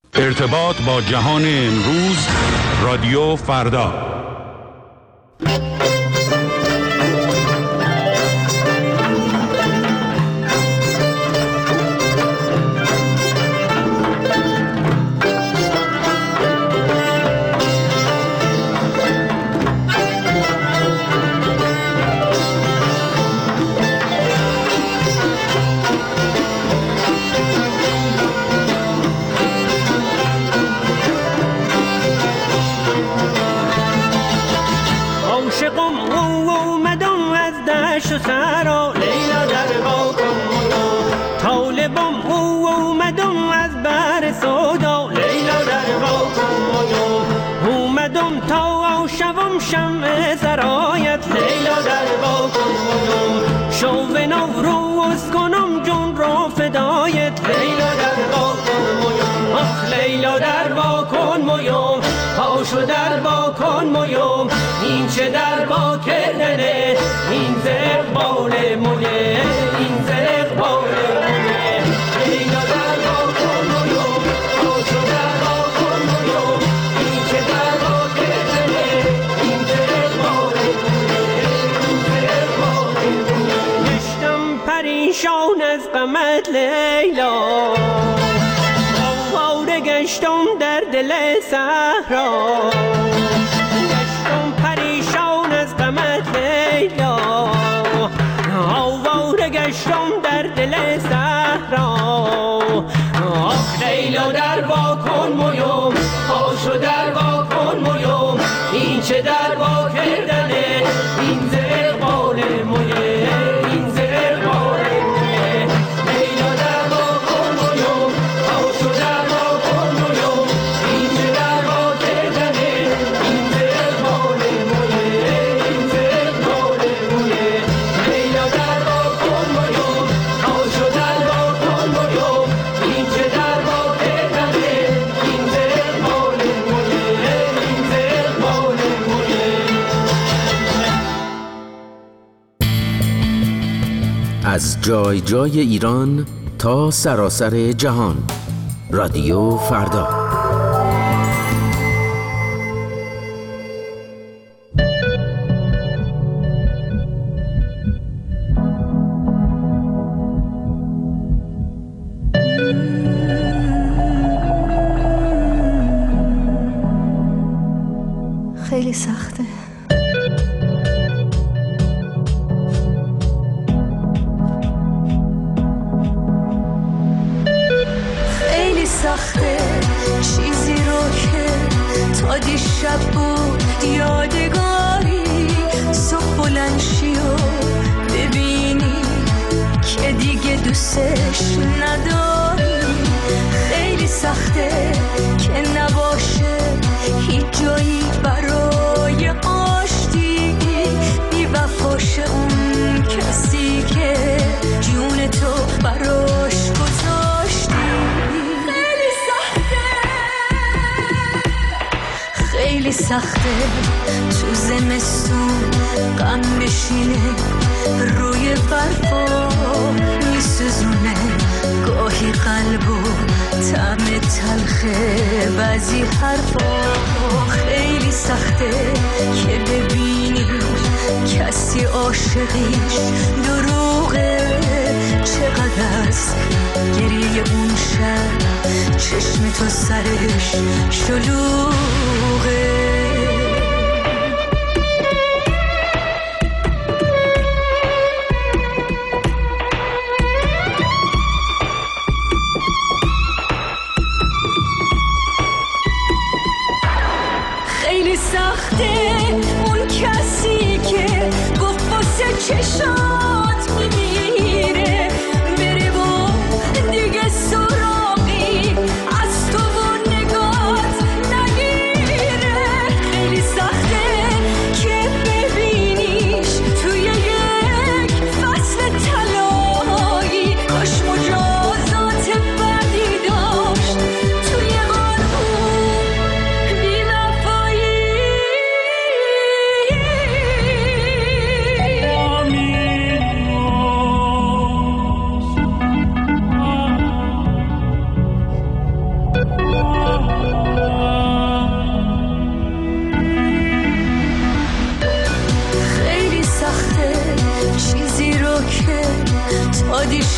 ارتباط با جهان امروز، رادیو فردا. پاشو در با کن مویم، این چه در با کردنه، این زرق بال مویه، این زرق بال مویه. لیلا در با کن مویم، پاشو در با کن مویم، این چه در با کردنه، این زرق بال مویه، این زرق بال مویه. گشتم پریشان از غمت لیلا، گشتم در دل صحرا، گشتم پریشان از غمت لیلا، آواره گشتم در دل صحرا. آخ لیلا در وا کن مویم، پاشو در وا کن مویم، این چه در وا کردنه، این زرق بال مویه، این زرق بال مویه. لیلا در وا کن مویم، پاشو در از جای جای ایران تا سراسر جهان، رادیو فردا. خیلی سخته. سخته چیزی رو که تا دیشب بود یادگاری، صبح بلند شی و ببینی که دیگه دوستش نداری. خیلی سخته که نباشه هیچ جایی برای آشتی، بی وفاشه اون کسی که جون تو براش گذاشتی. خیلی سخته تو زمستون غم بشینه روی برفا میسوزونه گاهی قلبو طعم تلخه بعضی حرفا. خیلی سخته که ببینی کسی عاشقیش دروغه، چقدر از گریه اون شب چشم تو سرش شلوغه. خیلی سخته اون کسی که گفت واسه چشات میمیره، بره و دیگه سراغی از تو و نگات نگیره. خیلی سخته که ببینیش توی یک فصل طلایی، کاش مجازات بدی داشت توی قانون بی وفایی.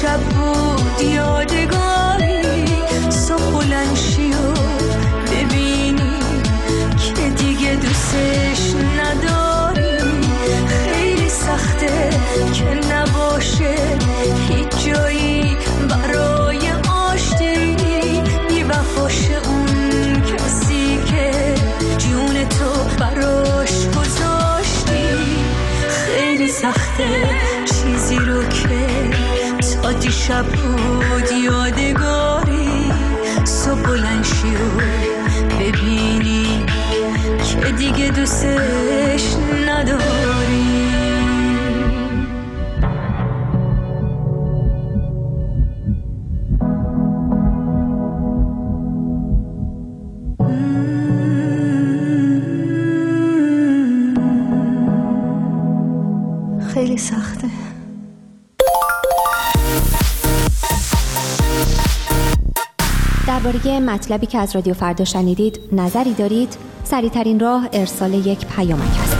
شب بود یادگاری صبح بلند شی و ببینی که دیگه دوستش نداری. خیلی سخته که نباشه هیچ جایی برای آشتی، بی وفاشه اون کسی که جون تو براش گذاشتی. خیلی سخته چیزی رو که تا دیشب بود یادگاری صبح بلند شی و ببینی که دیگه دوستش نداری. خیلی سخته. درباره مطلبی که از رادیو فردا شنیدید نظری دارید؟ سریع‌ترین راه ارسال یک پیامک است.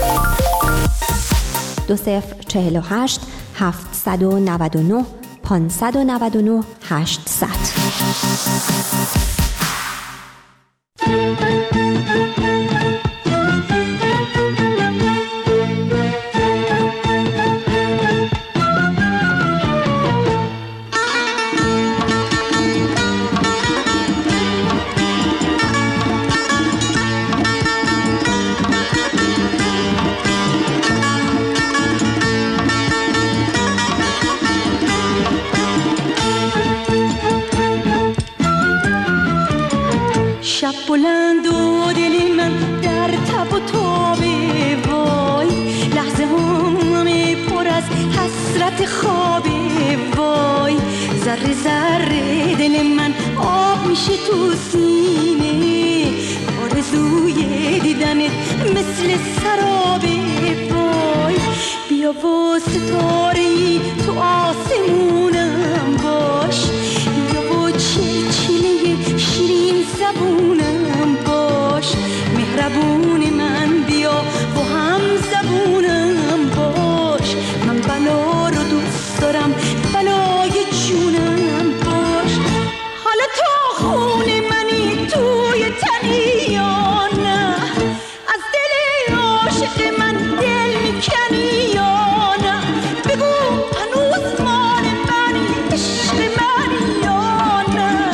2048 799 599 800. شب بلند و دل من در تب و تاب وای، لحظه همه پر از حسرت خواب وای. ذره ذره دل من آب میشه تو سینه، آرزوی دیدنت مثل سراب وای. بیا و ستاره‌ای تو آسمونم باش، بیا و چلچله شیرین زبونم باش. مهربون من بیا و هم زبونم باش. من بلا رو دوست دارم، بلای جونم باش. حالا تا خون منی توی تنی یا نه، از دل عاشق من دل میکنی یا نه؟ بگو هنوز مال منی، عشق منی یا نه؟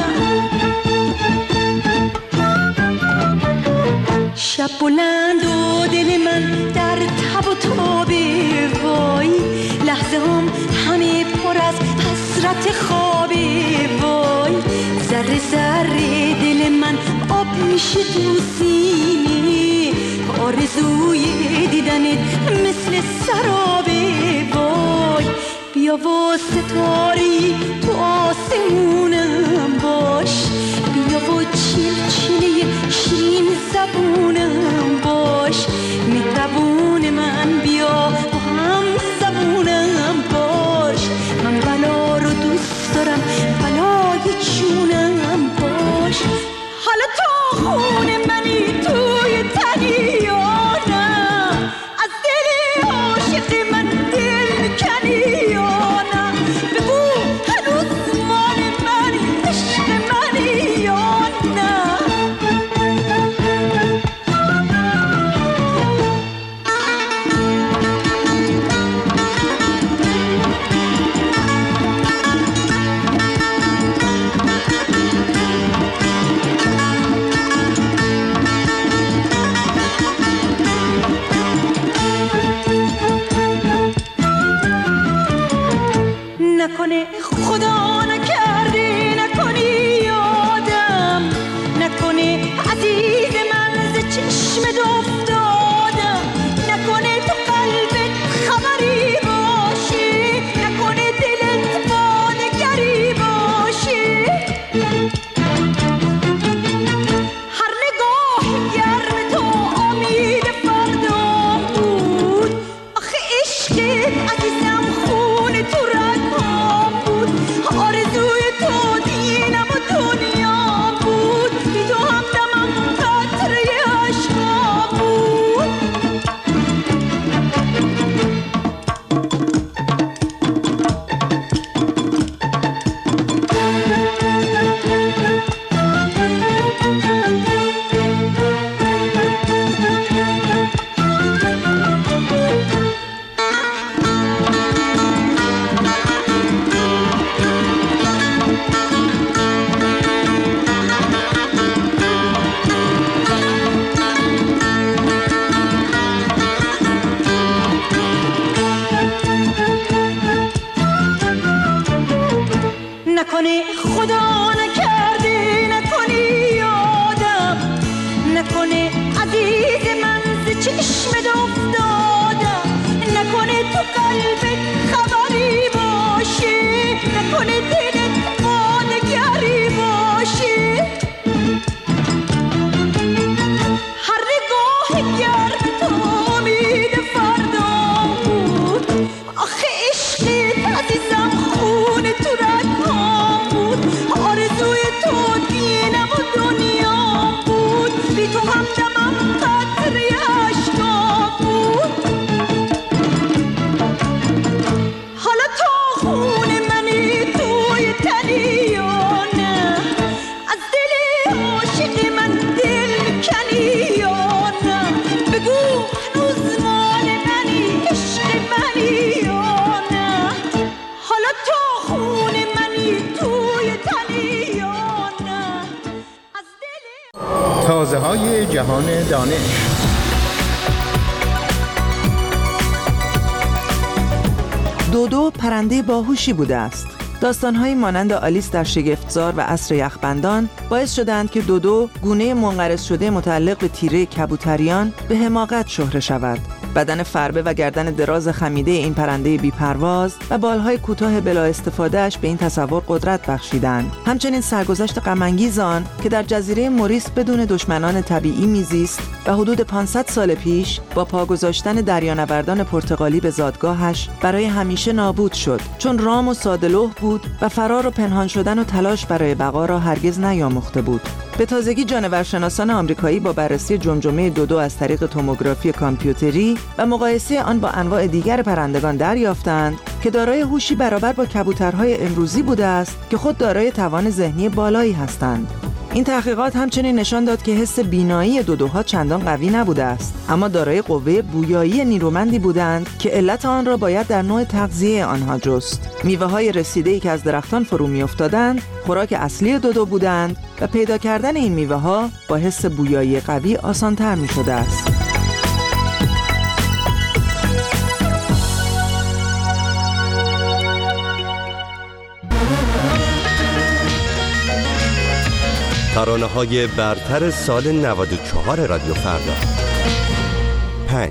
شب بلند و دل من در تب و تاب وای، لحظه هم همه پر از حسرت خواب وای. ذره ذره دل من آب میشه تو سینه، آرزوی دیدنت مثل سراب وای. بیا و ستاره‌ای تو آسمونم باش، بیا و چلچله شیرین زبونم باش. مهربون من بیا و هم زبونم باش. من بلا رو دوست دارم، بلای جونم باش. حالا تا خون منی توی تنی یا نه، از دل عاشق من دل میکنی یا نه؟ بگو هنوز مال منی، عشق منی یا نه؟ آوازه‌های جهان دانش. دودو پرنده باهوشی بوده است. داستان‌هایی مانند آلیس در شگفتزار و عصر یخبندان باعث شدند که دودو، گونه منقرض شده متعلق به تیره کبوتریان، به حماقت شهره شود. بدن فربه و گردن دراز خمیده این پرنده بی‌پرواز و بالهای کوتاه بلا استفادهش به این تصور قدرت بخشیدند. همچنین سرگذشت غم‌انگیز آن که در جزیره موریس بدون دشمنان طبیعی میزیست و حدود 500 سال پیش با پا گذاشتن دریانوردان پرتغالی به زادگاهش برای همیشه نابود شد، چون رام و ساده‌لوح بود و فرار و پنهان شدن و تلاش برای بقا را هرگز نیاموخته بود. به تازگی جانورشناسان آمریکایی با بررسی جمجمه دودو از طریق توموگرافی کامپیوتری و مقایسه آن با انواع دیگر پرندگان دریافتند که دارای هوشی برابر با کبوترهای امروزی بوده است که خود دارای توان ذهنی بالایی هستند. این تحقیقات همچنین نشان داد که حس بینایی دودوها چندان قوی نبوده است، اما دارای قوه بویایی نیرومندی بودند که علت آن را باید در نوع تغذیه آنها جست. میوه‌های رسیده‌ای که از درختان فرو می‌افتادند خوراک اصلی دودو بودند و پیدا کردن این میوه‌ها با حس بویایی قوی آسان‌تر می‌شده است. ترانه‌های برتر سال 94 رادیو فردا. 5.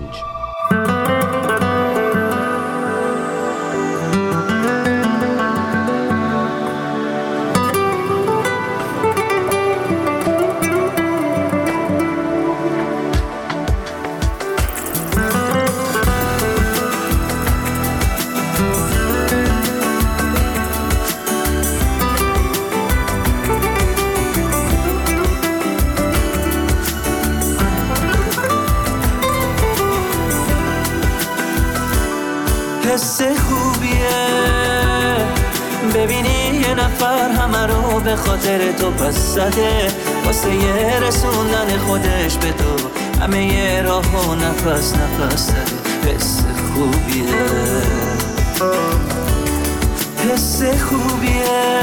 حس خوبیه ببینی یه نفر همه رو به خاطر تو پس زده، واسه یه رسوندن خودش به تو همه یه راه و نفس نفس زده. حس خوبیه، حس خوبیه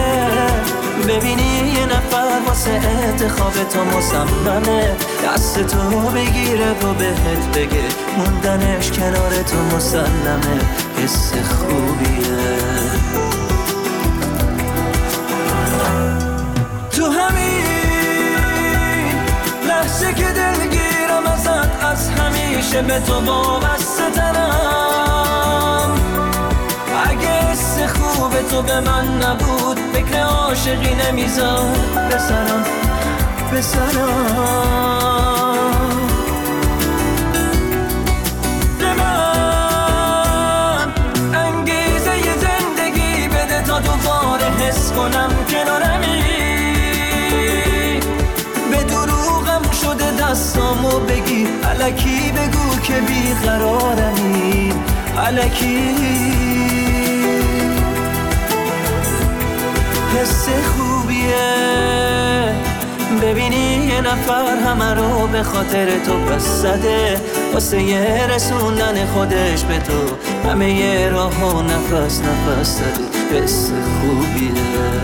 ببینی یه نفر واسه انتخاب تو مصممه، دست تو بگیره و بهت بگه موندنش کنار تو مسلمه. حس خوبیه تو همین لحظه که دلگیرم ازت، از همیشه به تو وابسته ترم. اگه حس خوب تو به من نبود فکر عاشقی نمیذار بسرم به من انگیزه ی زندگی بده تا دوباره حس کنم کنارمی. به دروغم شده دستامو بگی، الکی بگو که بیقرارمی، الکی. حس خوبیه ببینی یه نفر همه رو به خاطر تو پس زده، واسه یه رسوندن خودش به تو همه یه راه و نفس نفس زده. حس خوبیه،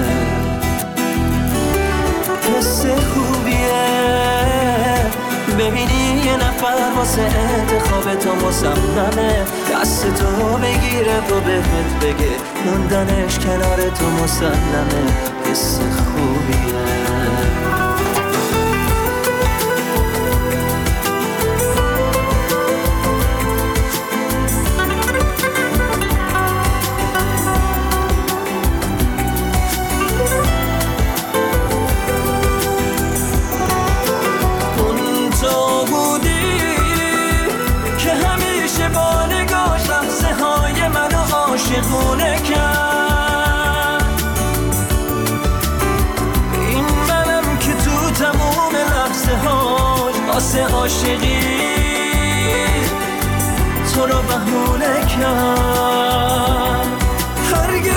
حس خوبیه ببینی یه نفر واسه انتخاب تو مصممه، دست تو بگیره و بهت بگه موندنش کنار تو مسلمه. حس خوبیه. عاشقونه کرد این منم که تو تموم لحظه هاش واسه عاشقی تو رو بهونه کرد. هرگز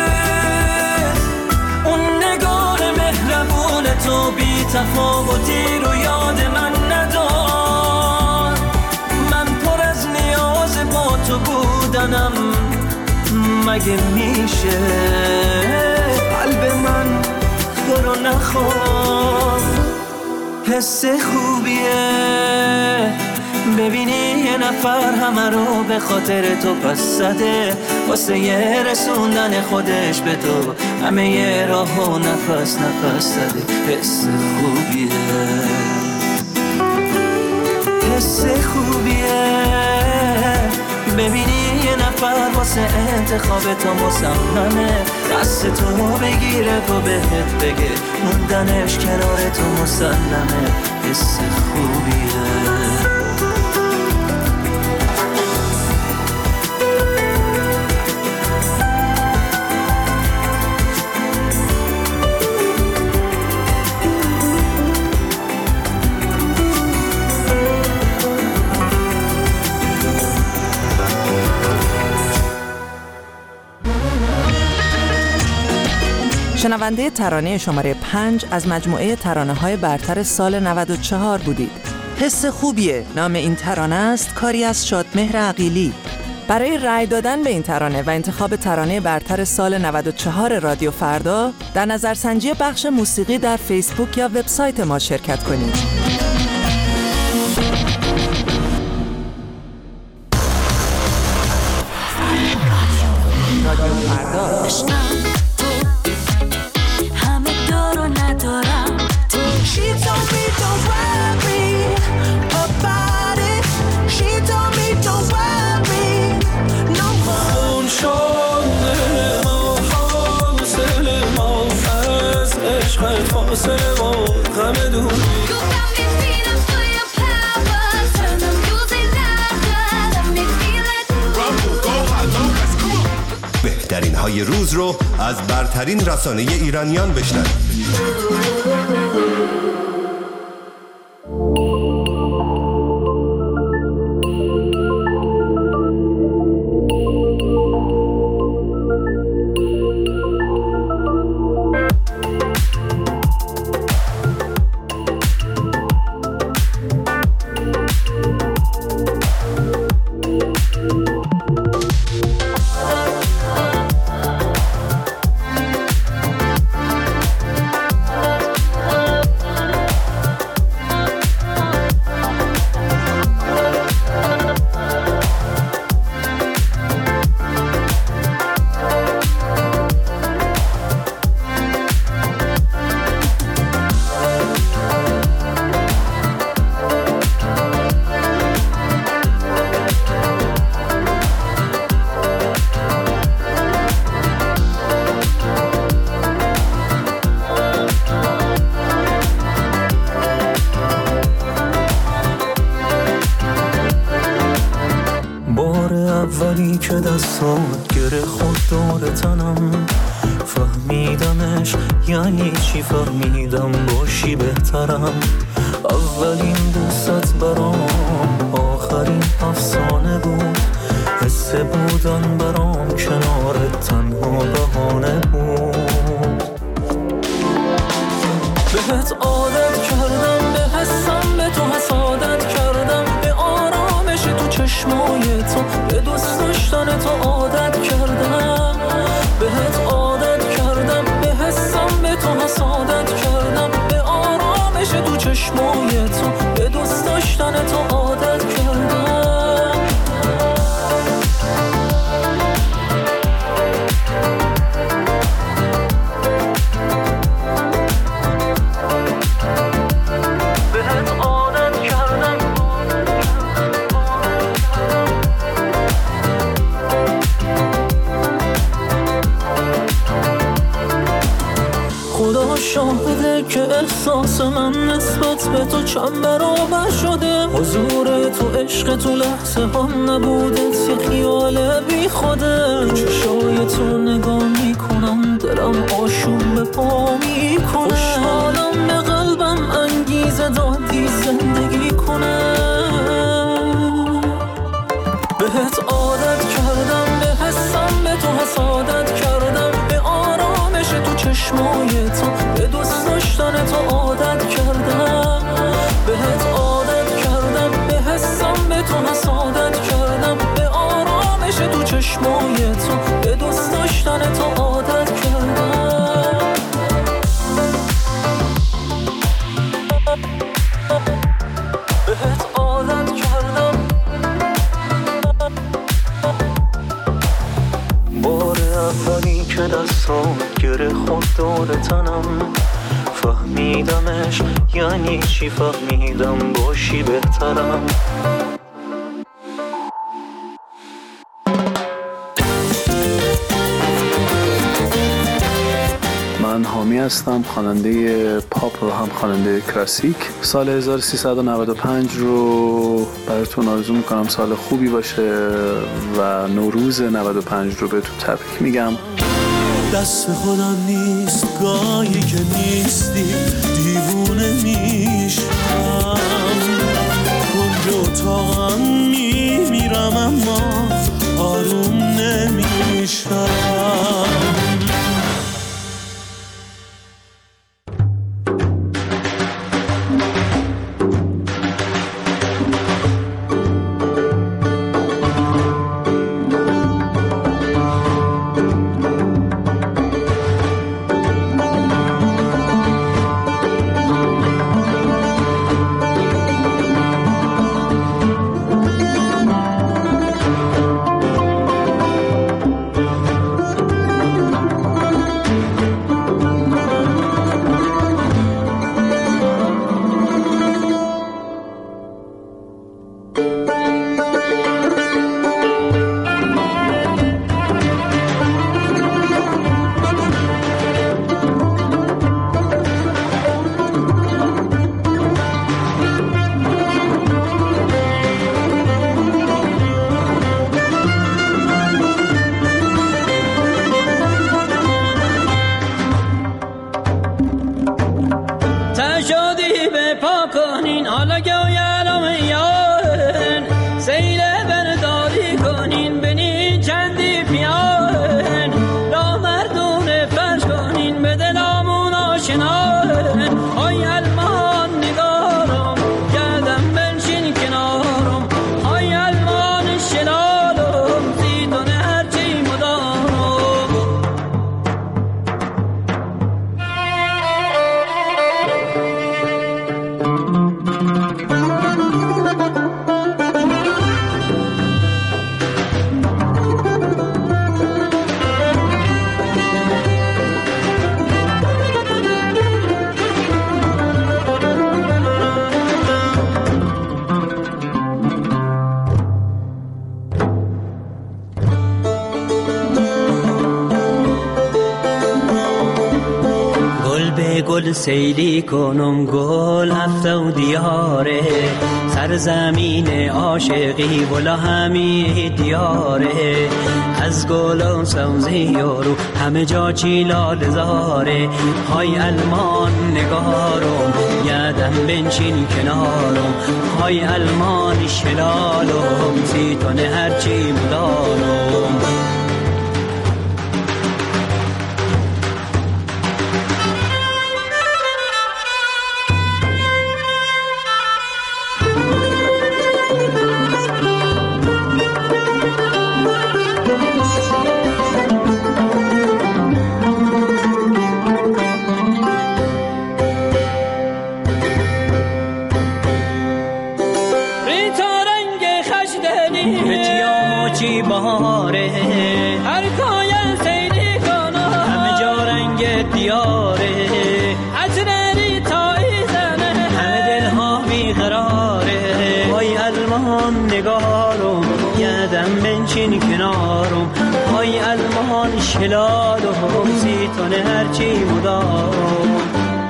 اون نگاه مهربون تو بی تفاوتی رو یاد من ندار. من پر از نیاز با تو بودنم، مگه میشه قلب من تو رو نخواد. حس خوبیه ببینی یه نفر همه رو به خاطر تو پس زده، واسه یه رسوندن خودش به تو همه یه راهو نفس نفس زده. حس خوبیه، حس خوبیه ببینی یه نفر واسه انتخاب تو مصممه، دست تو بگیره و بهت بگه موندنش کنار تو مسلمه. حس خوبیه. شنونده ترانه شماره 5 از مجموعه ترانه‌های برتر سال 94 بودید. حس خوبیه نام این ترانه است، کاری از شادمهر عقیلی. برای رأی دادن به این ترانه و انتخاب ترانه برتر سال 94 رادیو فردا در نظرسنجی بخش موسیقی در فیسبوک یا وبسایت ما شرکت کنید. رادیو فردا. بهترین های روز رو از برترین رسانه ایرانیان بشنوید. اولی که دستات گره خود دور تنم، فهمیدمش یعنی چی، فهمیدم باشی بهترم. اولین دوست برام آخرین افسانه بود، حس بودن برام کنارت تنها بهانه بود. بهت عادت کردم، به حسم به تو حسادت کردم، به آرامش تو چشمای تو، به دوست داشتن تو عادت کردم. بهت عادت کردم، به حسم به تو حسادت کردم، به آرامش تو چشمای تو، به دوست داشتن تو عادت کردم. شاهده که احساس من نسبت به تو چند برابر شده، حضور تو عشق تو لحظه هم نبودت یه خیال بی خوده. چشای تو نگاه میکنم دلم آشوب به پا میکنه، خوشحالم به قلبم انگیزه دادی زندگی کنه. بهت عادت کردم، به حسم به تو حسادت کردم، به آرامش تو چشمای تو، به دوست داشتن تو عادت کردم. بهت عادت کردم، به حسم به تو حسادت کردم، به آرامش تو چشمای تو، به دوست داشتن تو عادت کردم. نفهمیدمش یعنی چی، فهمیدم باشی بهترم. من حامی هستم، خواننده پاپ و هم خواننده کلاسیک. سال 1395 رو براتون آرزو میکنم سال خوبی باشه و نوروز 95 رو بهتون تبریک میگم. دست خودم نیست گاهی که نیستی، دیوونه میشم، کنج اتاقم میمیرم اما آروم نمیشم. گل سیلی کنم گل هفته و دیاره، سرزمین عاشقی بلا همی دیاره، از گل و سوزی یارو همه جا چی لاله زاره. های المان نگارم یادم بنشین کنارم، های المان شلالم زیتون هرچی مدارم. بهاره هر کاین سیلی کنم همه جا رنگ دیاره، عطری تایی زنه همه دل ها بیقراره. های المان نگارم یادم بنشین کنارم، های المان شلالم زیتون هرچی مدارم.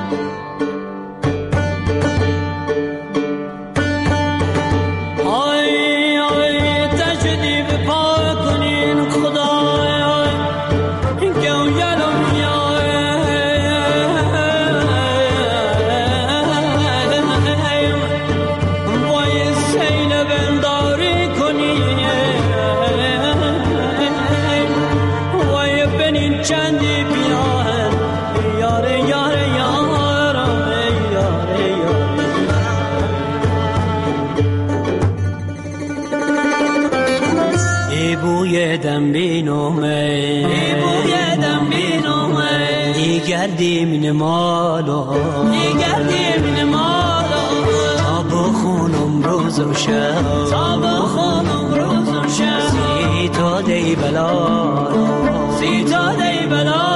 دم بینومه بوی دم بینومه دیگردی من مالو دیگردی من مالو، تا بخونم روز و شب تا بخونم روز و شب، سی تا دی بلا سی تا دی بلا.